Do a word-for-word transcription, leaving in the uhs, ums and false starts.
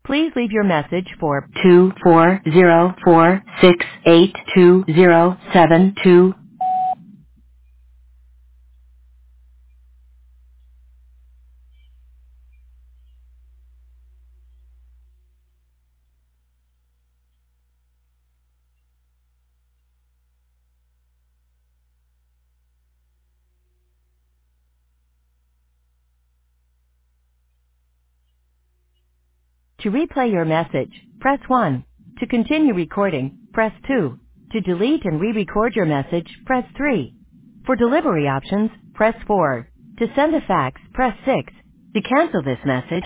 Please leave your message for two four zero four six eight two zero seven two. To replay your message, press one. To continue recording, press two. To delete and re-record your message, press three. For delivery options, press four. To send a fax, press six. To cancel this message,